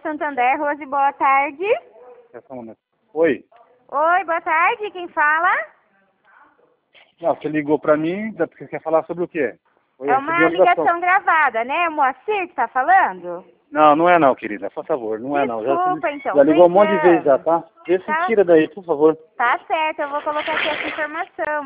Santander. Rose, boa tarde. Oi. Oi, boa tarde. Quem fala? Não, você ligou pra mim, você quer falar sobre o quê? É uma ligação gravada, né? O Moacir que tá falando? Não, não é não, querida. Por favor, não é não. Desculpa, então. Já ligou um monte de vezes já, tá? Vê se Tá. tira daí, por favor. Tá certo, eu vou colocar aqui essa informação.